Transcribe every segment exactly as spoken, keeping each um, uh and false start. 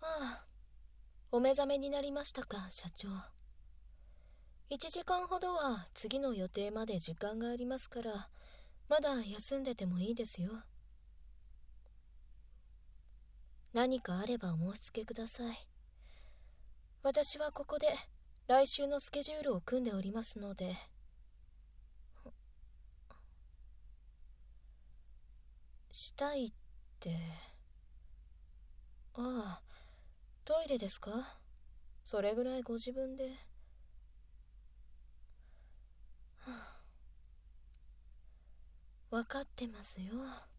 ああ、お目覚めになりましたか、社長。いちじかんほどは次の予定まで時間がありますから、まだ休んでてもいいですよ。何かあればお申し付けください。私はここで来週のスケジュールを組んでおりますので。したいって。ああ、トイレですか？それぐらいご自分で。はあ、分かってますよ。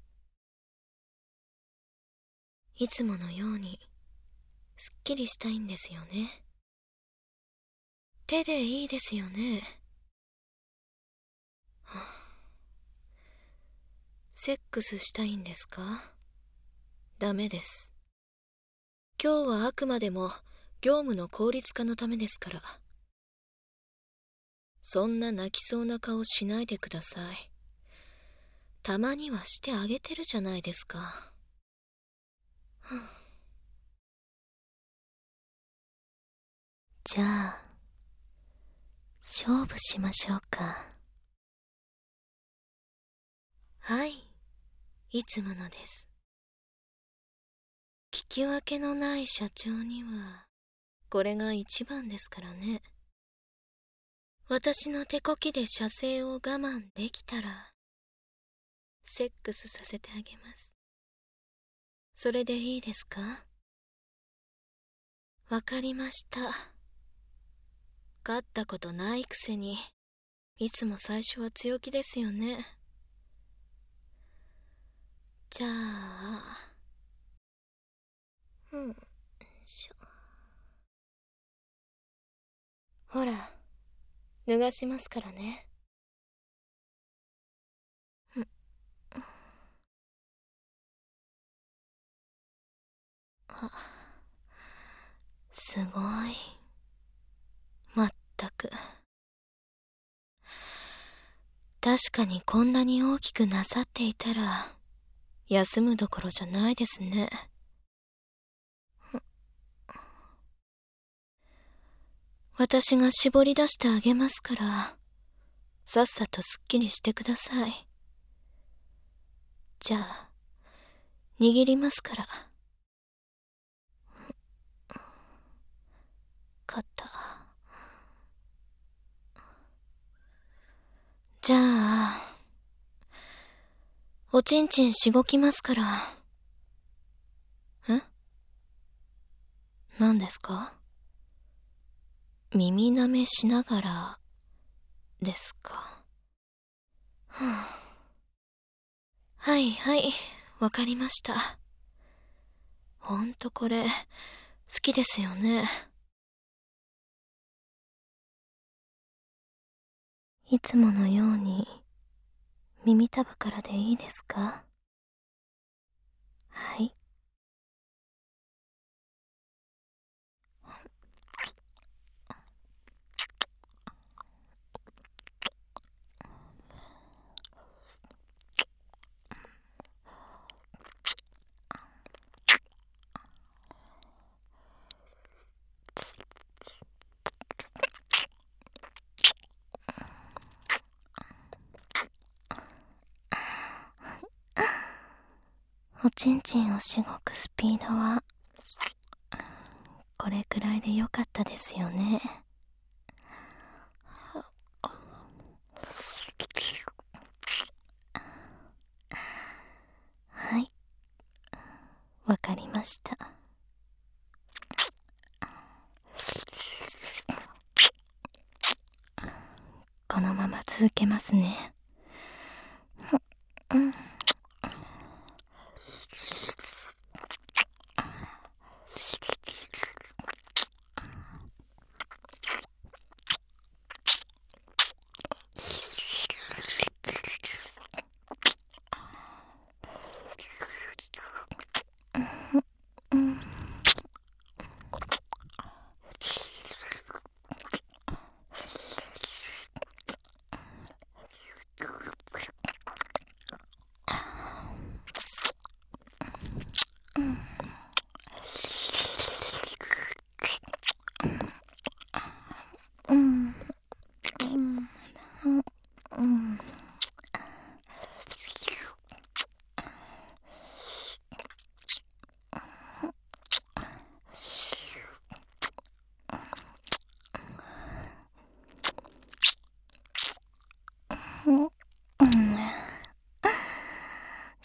いつものようにすっきりしたいんですよね。手でいいですよね。はあ、セックスしたいんですか？ダメです。今日はあくまでも業務の効率化のためですから。そんな泣きそうな顔しないでください。たまにはしてあげてるじゃないですか。はあ、じゃあ勝負しましょうか。はい、いつものです。聞き分けのない社長にはこれが一番ですからね。私の手こきで射精を我慢できたらセックスさせてあげます。それでいいですか？わかりました。勝ったことないくせにいつも最初は強気ですよね。じゃあ、うんしょ。ほら、脱がしますからね。あ、すごい。まったく。確かにこんなに大きくなさっていたら休むどころじゃないですね。私が絞り出してあげますから、さっさとすっきりしてください。じゃあ、握りますから。肩。じゃあ、おちんちんしごきますから。え？何ですか？耳舐めしながらですか？はあ、はいはい、わかりました。ほんとこれ好きですよね。いつものように耳たぶからでいいですか？はい。おちんちんをしごくスピードはこれくらいでよかったですよね。はい、わかりました。このまま続けますね。うん、うん、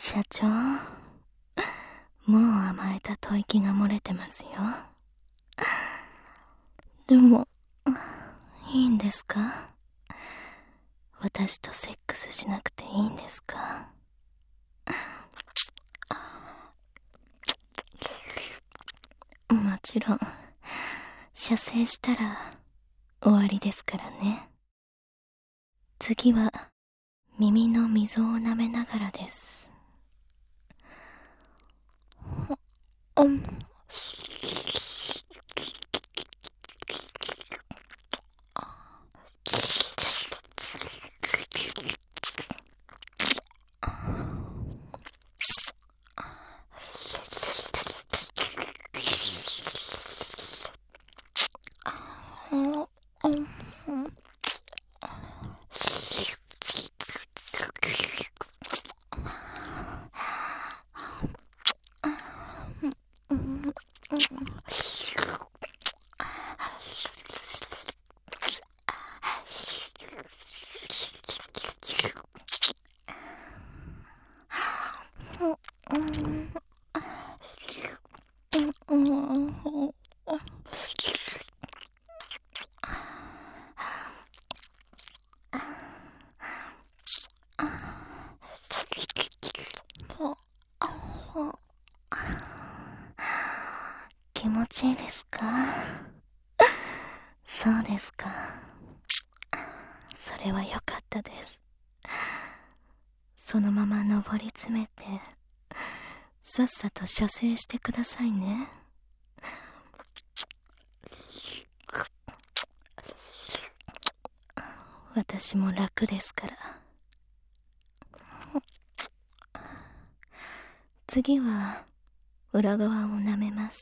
社長、もう甘えた吐息が漏れてますよ。でも、いいんですか？私とセックスしなくていいんですか？もちろん、射精したら終わりですからね。次は、耳の溝を舐めながらです。うん。気持ちいいですか？そうですか。それは良かったです。そのまま登り詰めて、さっさと射精してくださいね。私も楽ですから。次は裏側を舐めます。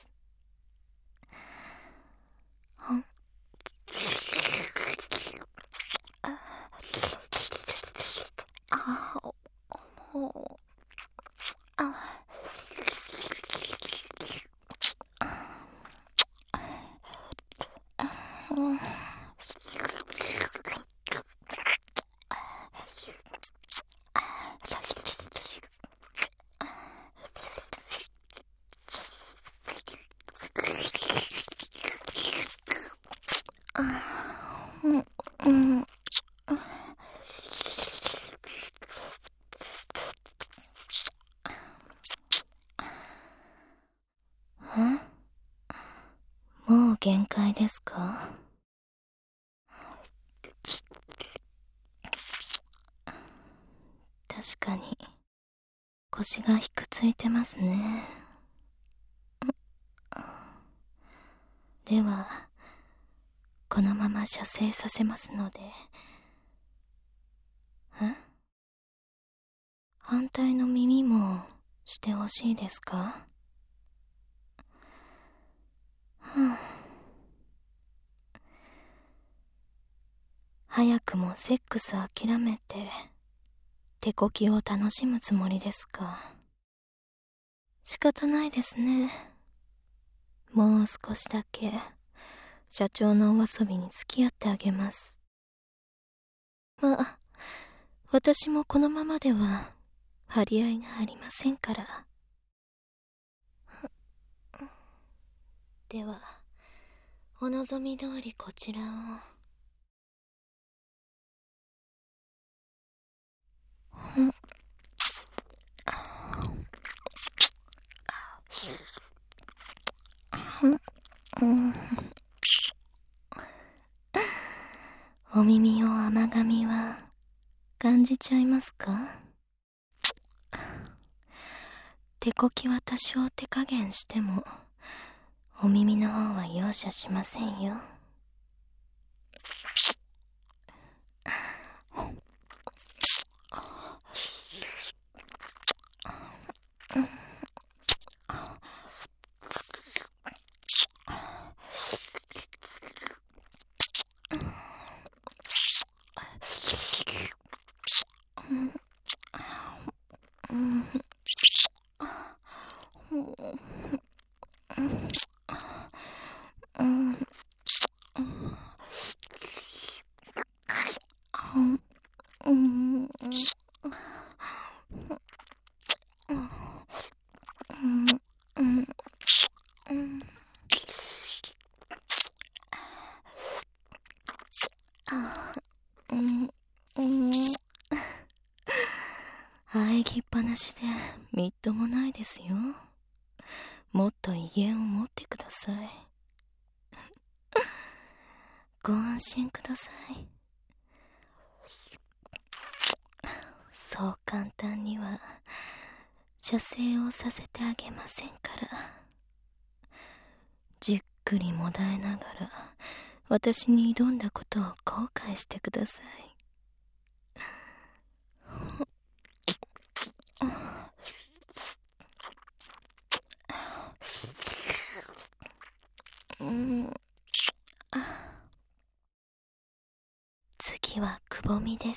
もう限界ですか？確かに腰がひくついてますね。ではこのまま射精させますので。ん？反対の耳もしてほしいですか？はあ、早くもセックス諦めて手こきを楽しむつもりですか？仕方ないですね。もう少しだけ社長のお遊びに付き合ってあげます。まあ、私もこのままでは張り合いがありませんから。ではお望み通りこちらを。お耳を甘噛みは感じちゃいますか？手こきは多少手加減してもお耳の方は容赦しませんよ。 しでみっともないですよ。もっと威厳を持ってください。ご安心ください。そう簡単には射精をさせてあげませんから。じっくりもだえながら私に挑んだことを後悔してください。うん、次はくぼみです。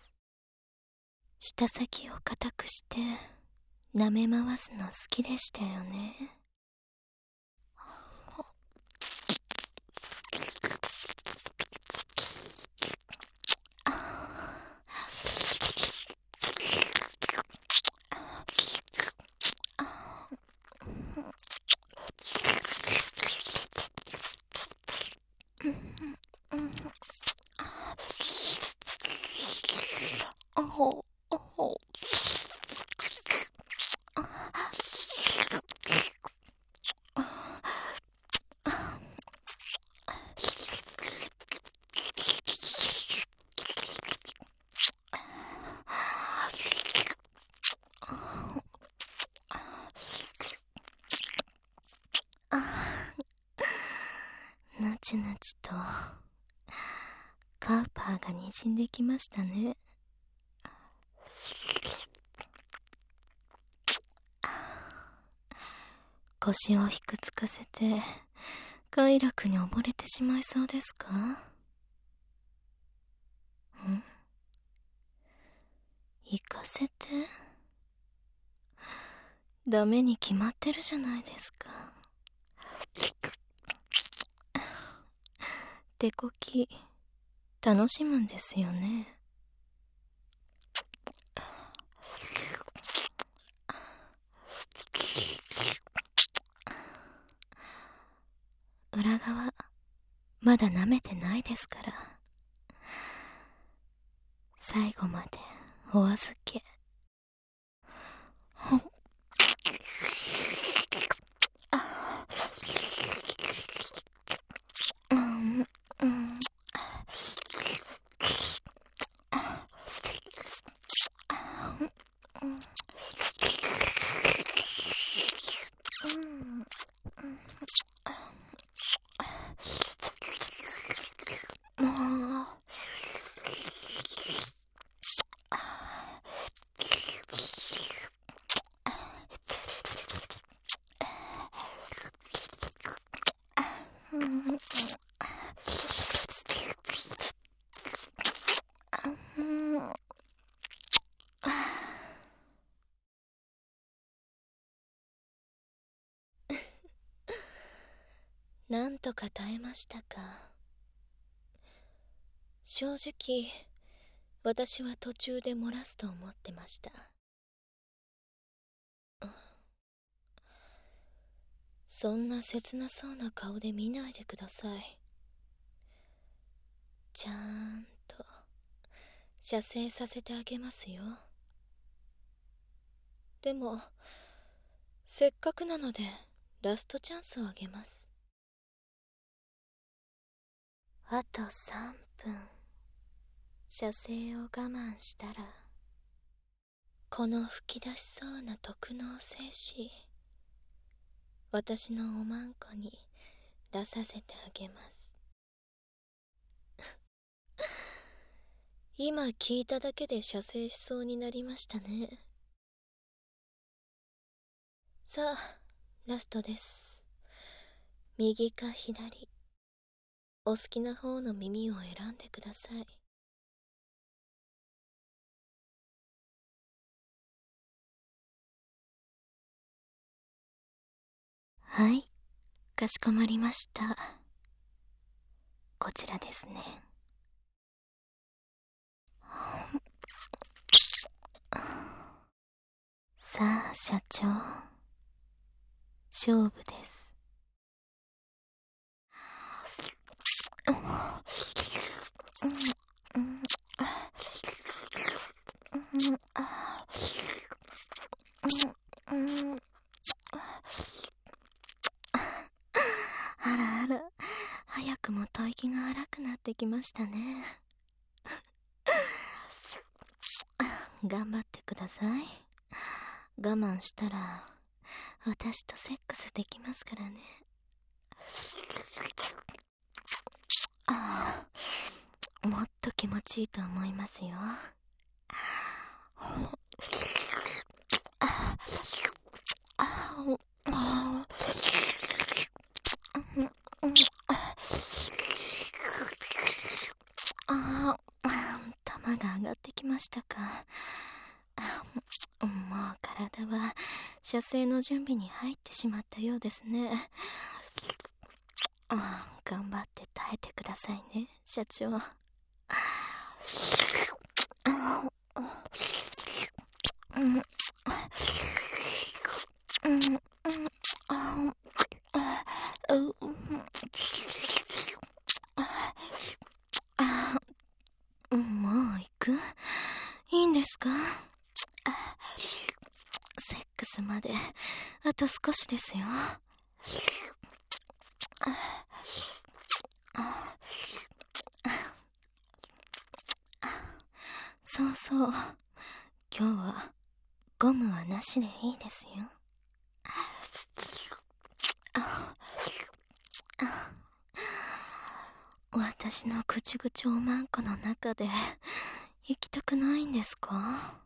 舌先を固くして舐め回すの好きでしたよね。なちなちとカウパーがにじんできましたね。腰をひくつかせて快楽に溺れてしまいそうですか？ん？行かせて？ダメに決まってるじゃないですか。手こき楽しむんですよね。裏側まだ舐めてないですから。最後までお預け。うんうん、なんとか耐えましたか。正直私は途中で漏らすと思ってました。そんな切なそうな顔で見ないでください。ちゃんと射精させてあげますよ。でもせっかくなのでラストチャンスをあげます。あとさんぷん射精を我慢したらこの吹き出しそうな特納精子私のおまんこに出させてあげます。今聞いただけで射精しそうになりましたね。さあラストです。右か左、お好きな方の耳を選んでください。はい、かしこまりました。こちらですね。さあ社長、勝負です。 うん。あらあら、早くも吐息が荒くなってきましたね。頑張ってください。我慢したら私とセックスできますからね。ああ、もっと気持ちいいと思いますよ。ああ、玉が上がってきましたか。もう体は射精の準備に入ってしまったようですね。ああ、頑張って耐えてくださいね、社長。もう行く？いいんですか？セックスまであと少しですよ。そうそう、今日はゴムはなしでいいですよ。私のぐちぐちおまんこの中で行きたくないんですか？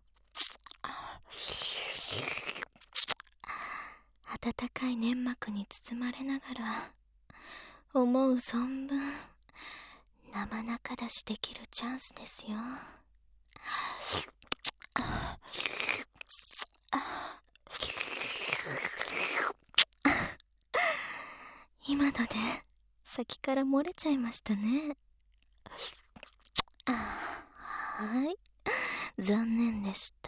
温かい粘膜に包まれながら思う存分生中出しできるチャンスですよ。今ので先から漏れちゃいましたね。はい、残念でした。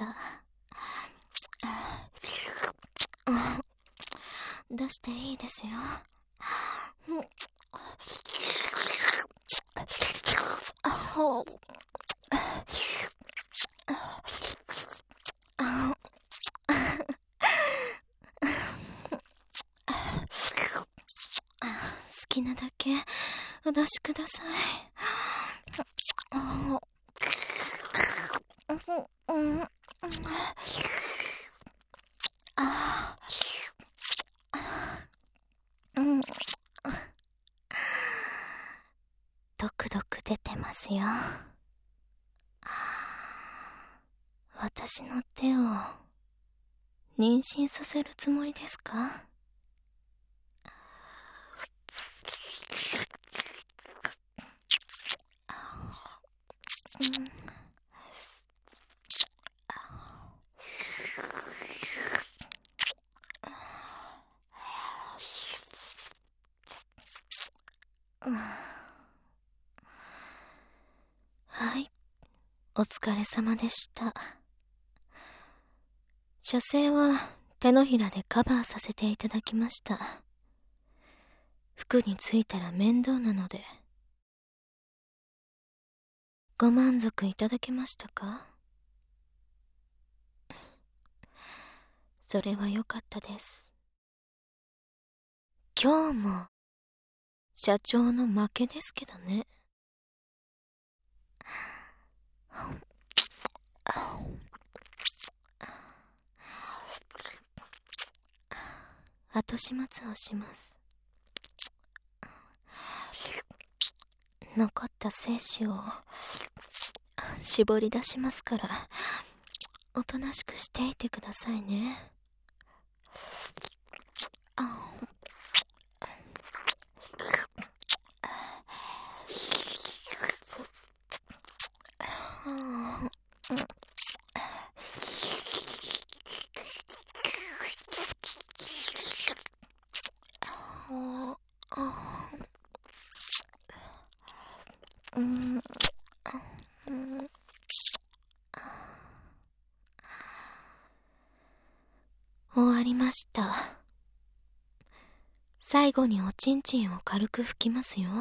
出していいですよ。好きなだけお出しください。ドクドク出てますよ。私の手を妊娠させるつもりですか？はい、お疲れ様でした。射精は手のひらでカバーさせていただきました。服についたら面倒なので。ご満足いただけましたか？それは良かったです。今日も社長の負けですけどね。後始末をします。残った精子を絞り出しますから、おとなしくしていてくださいね。終わりました。最後におちんちんを軽く拭きますよ。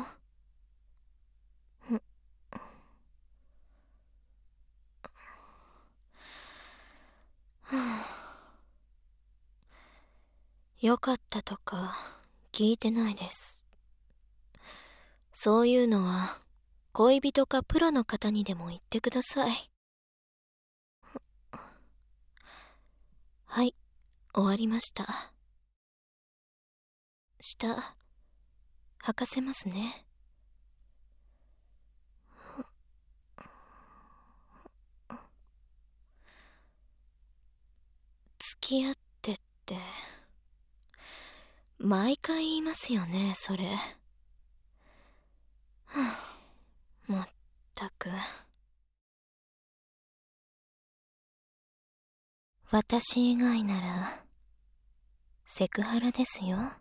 よかったとか聞いてないです。そういうのは恋人かプロの方にでも言ってください。はい、終わりました。下、履かせますね。付き合ってって、毎回言いますよね、それ。はあ、まったく。私以外なら、セクハラですよ。